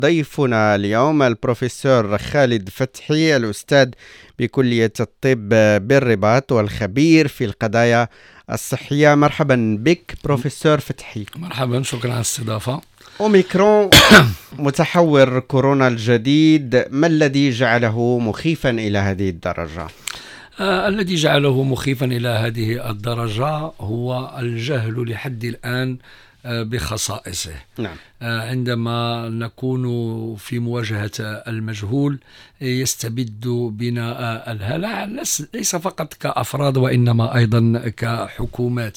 ضيفنا اليوم البروفيسور خالد فتحي، الأستاذ بكلية الطب بالرباط والخبير في القضايا الصحية. مرحبا بك بروفيسور فتحي. مرحبا، شكرا على الاستضافة. أوميكرون متحور كورونا الجديد، ما الذي جعله مخيفا إلى هذه الدرجة؟ الذي جعله مخيفا إلى هذه الدرجة هو الجهل لحد الآن بخصائصه. نعم. عندما نكون في مواجهة المجهول يستبد بنا الهلع، ليس فقط كأفراد وإنما أيضا كحكومات.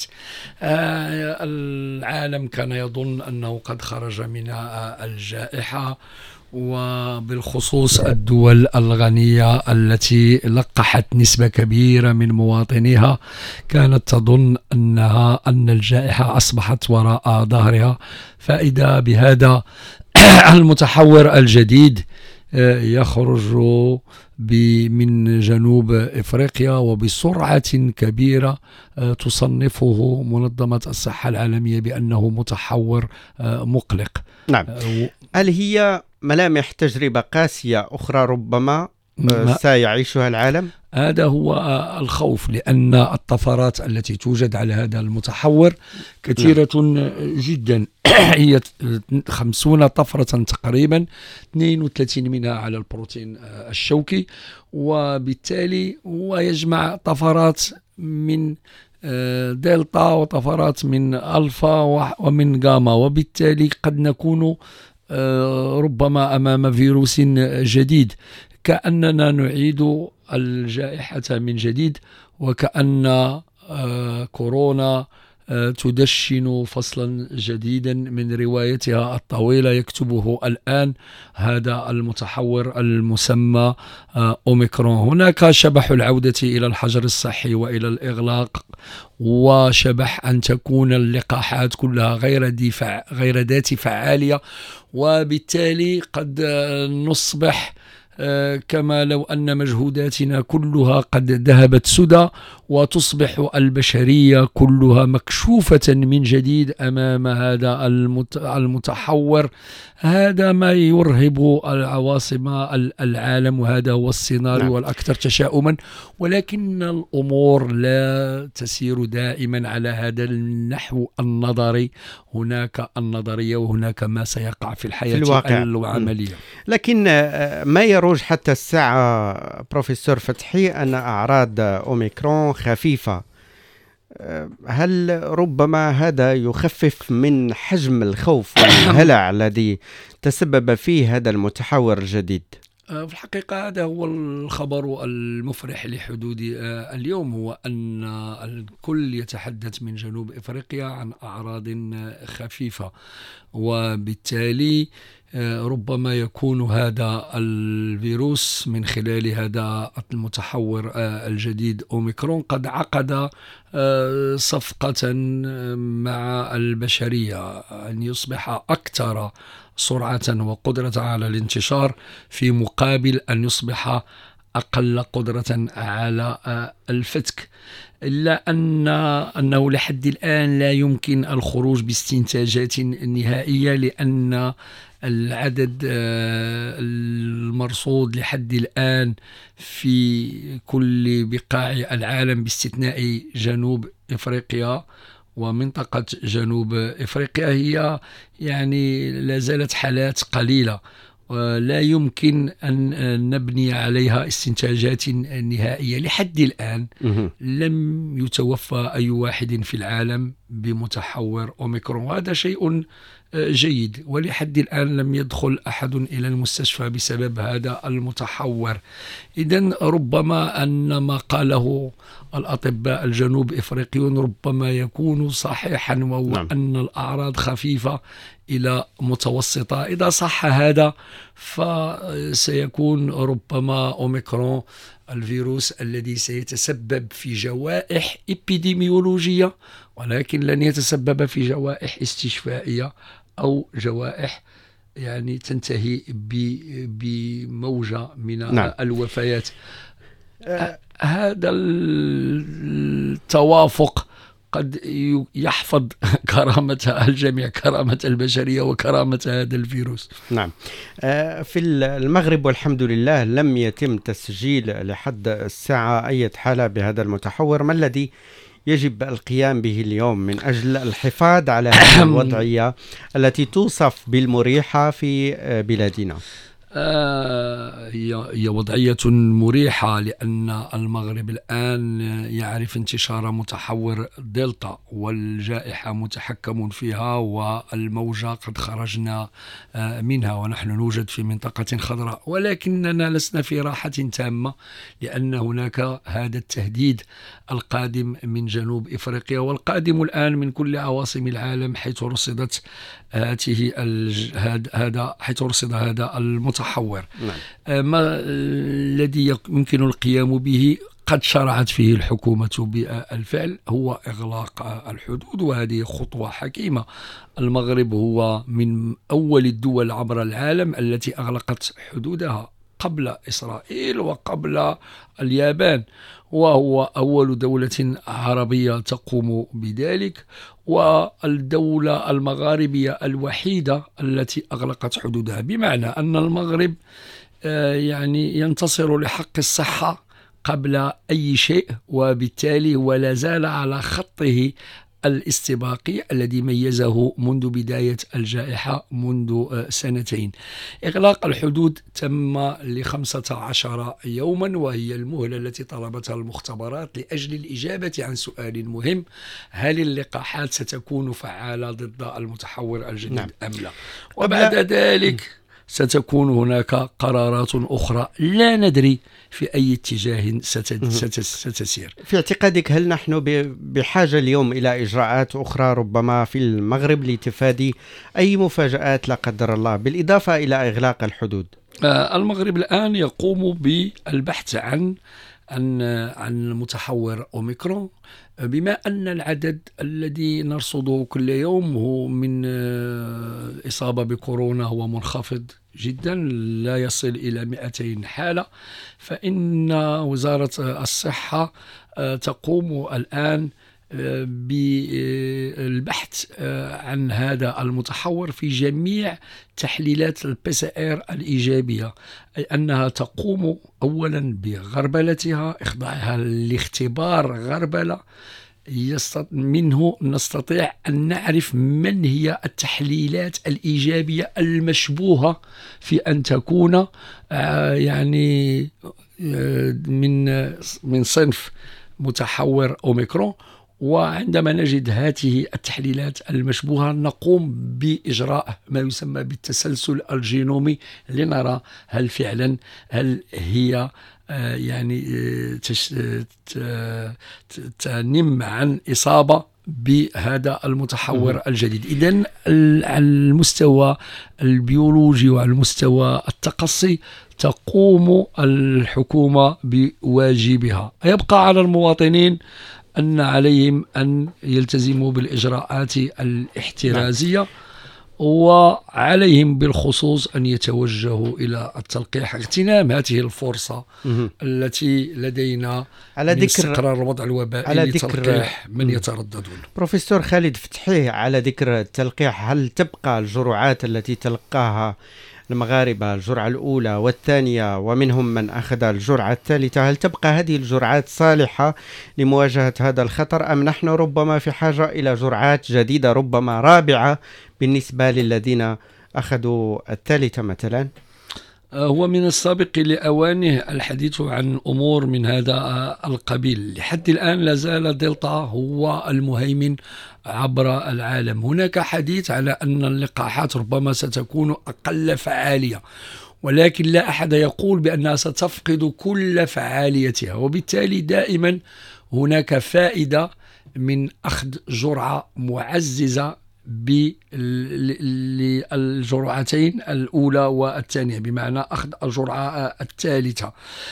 العالم كان يظن أنه قد خرج من الجائحة، وبالخصوص الدول الغنية التي لقحت نسبة كبيرة من مواطنيها كانت تظن أن الجائحة أصبحت وراء ظهرها، فإذا بهذا المتحور الجديد يخرج من جنوب إفريقيا وبسرعة كبيرة تصنفه منظمة الصحة العالمية بأنه متحور مقلق. نعم. هل هي ملامح تجربة قاسية أخرى ربما سيعيشها العالم؟ هذا هو الخوف، لأن الطفرات التي توجد على هذا المتحور كثيرة جدا. هي 50 طفرة تقريبا، 32 منها على البروتين الشوكي، وبالتالي هو يجمع طفرات من دلتا وطفرات من ألفا ومن جاما، وبالتالي قد نكون ربما أمام فيروس جديد، كأننا نعيد الجائحة من جديد، وكأن كورونا تدشن فصلا جديدا من روايتها الطويلة يكتبه الآن هذا المتحور المسمى أوميكرون. هناك شبح العودة إلى الحجر الصحي وإلى الإغلاق، وشبح أن تكون اللقاحات كلها غير ذات فعالية، وبالتالي قد نصبح كما لو أن مجهوداتنا كلها قد ذهبت سدى، وتصبح البشرية كلها مكشوفة من جديد أمام هذا المتحور. هذا ما يرهب العواصم العالم، وهذا هو السيناريو الأكثر تشاؤما، ولكن الأمور لا تسير دائما على هذا النحو النظري. هناك النظرية وهناك ما سيقع في الحياة العملية. لكن ما يروج حتى الساعة بروفيسور فتحي أن أعراض أوميكرون خفيفة. هل ربما هذا يخفف من حجم الخوف والهلع الذي تسبب فيه هذا المتحور الجديد؟ في الحقيقة هذا هو الخبر المفرح لحدود اليوم، هو أن الكل يتحدث من جنوب إفريقيا عن أعراض خفيفة، وبالتالي ربما يكون هذا الفيروس من خلال هذا المتحور الجديد أوميكرون قد عقد صفقة مع البشرية أن يصبح أكثر سرعة وقدرة على الانتشار، في مقابل أن يصبح أقل قدرة على الفتك. إلا أنه لحد الآن لا يمكن الخروج باستنتاجات نهائية، لأن العدد المرصود لحد الآن في كل بقاع العالم باستثناء جنوب إفريقيا ومنطقة جنوب إفريقيا هي يعني لا زالت حالات قليلة، ولا يمكن أن نبني عليها استنتاجات نهائية. لحد الآن لم يتوفى أي واحد في العالم بمتحور أوميكرون، وهذا شيء جيد، ولحد الآن لم يدخل أحد إلى المستشفى بسبب هذا المتحور. إذن ربما أن ما قاله الأطباء الجنوب إفريقيون ربما يكون صحيحا، وهو أن الأعراض خفيفة إلى متوسطة. إذا صح هذا فسيكون ربما أوميكرون الفيروس الذي سيتسبب في جوائح إبيديميولوجية، ولكن لن يتسبب في جوائح استشفائية أو جوائح يعني تنتهي بموجة من الوفيات. هذا التوافق قد يحفظ كرامة الجميع، كرامة البشرية وكرامة هذا الفيروس. نعم. في المغرب والحمد لله لم يتم تسجيل لحد الساعة أي حالة بهذا المتحور. ما الذي يجب القيام به اليوم من أجل الحفاظ على هذه الوضعية التي توصف بالمريحة في بلادنا؟ هي وضعية مريحة، لأن المغرب الآن يعرف انتشار متحور دلتا، والجائحة متحكم فيها، والموجة قد خرجنا منها، ونحن نوجد في منطقة خضراء، ولكننا لسنا في راحة تامة، لأن هناك هذا التهديد القادم من جنوب إفريقيا، والقادم الآن من كل عواصم العالم، حيث رصدت حيث رصد هذا المتحور. نعم. ما الذي يمكن القيام به قد شرعت فيه الحكومة بالفعل هو إغلاق الحدود، وهذه خطوة حكيمة. المغرب هو من أول الدول عبر العالم التي أغلقت حدودها قبل إسرائيل وقبل اليابان، وهو أول دولة عربية تقوم بذلك، والدولة المغاربية الوحيدة التي أغلقت حدودها، بمعنى أن المغرب يعني ينتصر لحق الصحة قبل أي شيء، وبالتالي ولا زال على خطه الاستباقي الذي ميزه منذ بداية الجائحة منذ سنتين. إغلاق الحدود تم ل15 يوما، وهي المهلة التي طلبتها المختبرات لأجل الإجابة عن سؤال مهم: هل اللقاحات ستكون فعالة ضد المتحور الجديد؟ نعم. أم لا؟ وبعد ذلك ستكون هناك قرارات أخرى لا ندري في أي اتجاه ستسير. في اعتقادك هل نحن بحاجة اليوم إلى إجراءات أخرى ربما في المغرب لتفادي أي مفاجآت لا قدر الله، بالإضافة إلى إغلاق الحدود؟ المغرب الآن يقوم بالبحث عن متحور أوميكرون، بما أن العدد الذي نرصده كل يوم هو من إصابة بكورونا هو منخفض جدا، لا يصل إلى 200 حالة، فإن وزارة الصحة تقوم الآن بالبحث عن هذا المتحور في جميع تحليلات الPCR الإيجابية، أي أنها تقوم أولا بغربلتها، إخضاعها لاختبار غربلة منه نستطيع أن نعرف من هي التحليلات الإيجابية المشبوهة في أن تكون يعني من صنف متحور أوميكرون. وعندما نجد هذه التحليلات المشبوهة نقوم بإجراء ما يسمى بالتسلسل الجينومي لنرى هل فعلا هي يعني تنم عن إصابة بهذا المتحور الجديد. إذن على المستوى البيولوجي وعلى المستوى التقصي تقوم الحكومة بواجبها. يبقى على المواطنين أن عليهم أن يلتزموا بالإجراءات الاحترازية، وعليهم بالخصوص أن يتوجهوا إلى التلقيح، اغتنام هذه الفرصة التي لدينا على من استقرار الوضع الوبائي لتلقيح من يترددون. بروفيسور خالد فتحي، على ذكر التلقيح، هل تبقى الجرعات التي تلقاها المغاربة، الجرعة الأولى والثانية ومنهم من أخذ الجرعة الثالثة، هل تبقى هذه الجرعات صالحة لمواجهة هذا الخطر، أم نحن ربما في حاجة إلى جرعات جديدة ربما رابعة بالنسبة للذين أخذوا الثالثة مثلا؟ هو من السابق لأوانه الحديث عن أمور من هذا القبيل. لحد الآن لا زال دلتا هو المهيمن عبر العالم. هناك حديث على أن اللقاحات ربما ستكون أقل فعالية، ولكن لا أحد يقول بأنها ستفقد كل فعاليتها، وبالتالي دائما هناك فائدة من أخذ جرعة معززة بالجرعتين الأولى والثانية، بمعنى أخذ الجرعة الثالثة.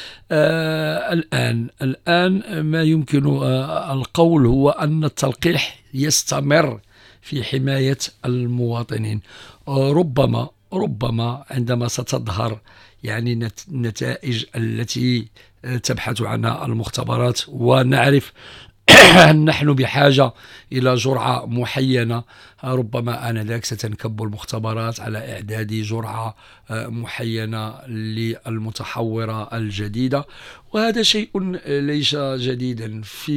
الآن ما يمكن القول هو أن التلقيح يستمر في حماية المواطنين. ربما عندما ستظهر يعني النتائج التي تبحث عنها المختبرات ونعرف نحن بحاجة إلى جرعة محينة. ربما آنذاك ستنكب المختبرات على إعداد جرعة محينة للمتحورة الجديدة. وهذا شيء ليس جديدا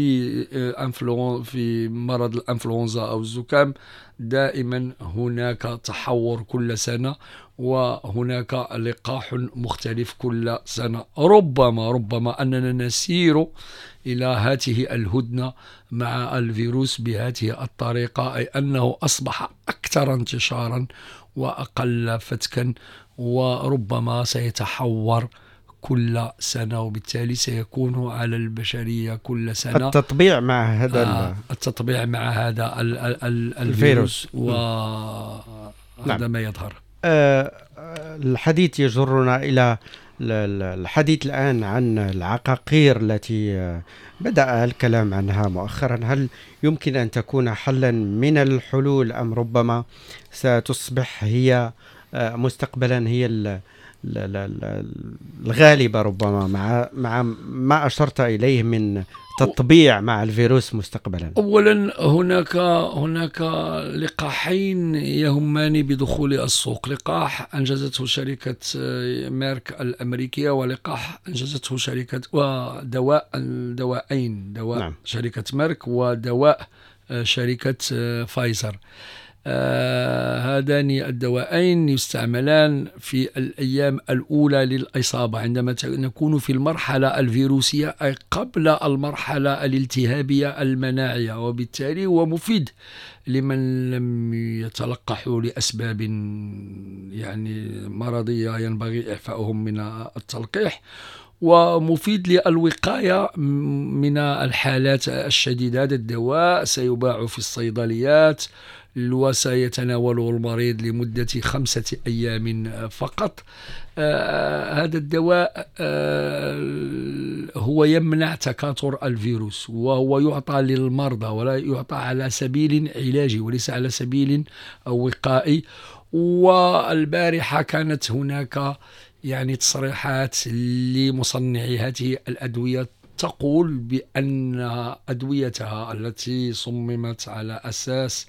في مرض الأنفلونزا أو الزكام. دائما هناك تحور كل سنة، وهناك لقاح مختلف كل سنة. ربما أننا نسير إلى هذه الهدنة مع الفيروس بهذه الطريقة، أي أنه أصبح أكثر انتشارا وأقل فتكا، وربما سيتحور كل سنة، وبالتالي سيكون على البشرية كل سنة التطبيع مع هذا الفيروس. وهذا ما يظهر. الحديث يجرنا إلى الحديث الآن عن العقاقير التي بدأ الكلام عنها مؤخرا. هل يمكن أن تكون حلا من الحلول، أم ربما ستصبح هي مستقبلا هي الغالبة، ربما مع ما أشرت إليه من تطبيع مع الفيروس مستقبلا؟ أولا هناك لقاحين يهمان بدخول السوق. لقاح أنجزته شركة ميرك الأمريكية، ولقاح أنجزته شركة دواء نعم. شركة ميرك، ودواء شركة فايزر. هذان الدواءين يستعملان في الأيام الأولى للإصابة، عندما نكون في المرحلة الفيروسية، أي قبل المرحلة الالتهابية المناعية، وبالتالي هو مفيد لمن لم يتلقحوا لأسباب مرضية ينبغي إعفائهم من التلقيح، ومفيد للوقاية من الحالات الشديدة. هذا الدواء سيباع في الصيدليات، وسيتناوله المريض لمدة 5 أيام فقط. هذا الدواء هو يمنع تكاثر الفيروس، وهو يعطى للمرضى، ولا يعطى على سبيل علاجي وليس على سبيل وقائي. والبارحة كانت هناك تصريحات لمصنعي هذه الأدوية تقول بأن أدويتها التي صممت على أساس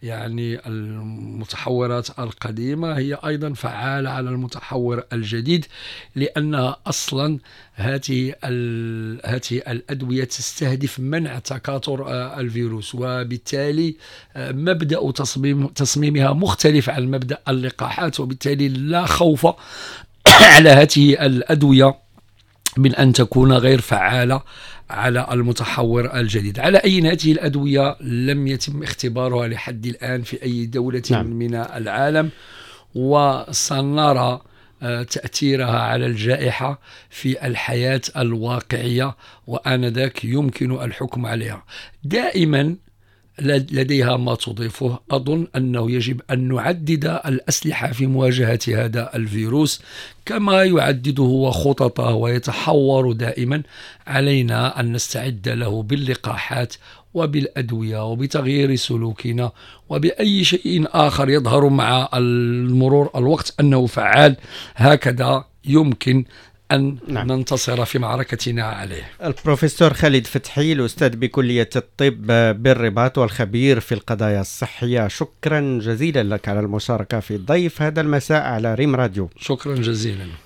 المتحورات القديمة هي أيضا فعالة على المتحور الجديد، لأنها أصلا هذه الأدوية تستهدف منع تكاثر الفيروس، وبالتالي مبدأ تصميمها مختلف عن مبدأ اللقاحات، وبالتالي لا خوف على هذه الأدوية من أن تكون غير فعالة على المتحور الجديد. على أي هذه الأدوية لم يتم اختبارها لحد الآن في أي دولة من العالم، وسنرى تأثيرها على الجائحة في الحياة الواقعية، وآنذاك يمكن الحكم عليها. دائما لديها ما تضيفه. أظن أنه يجب أن نعدد الأسلحة في مواجهة هذا الفيروس كما يعدده وخططه ويتحور دائما. علينا أن نستعد له باللقاحات وبالأدوية وبتغيير سلوكنا وبأي شيء آخر يظهر مع المرور الوقت أنه فعال. هكذا يمكن أن ننتصر في معركتنا عليه. البروفيسور خالد فتحي، الأستاذ بكلية الطب بالرباط والخبير في القضايا الصحية، شكرا جزيلا لك على المشاركة في ضيف هذا المساء على ريم راديو. شكرا جزيلا.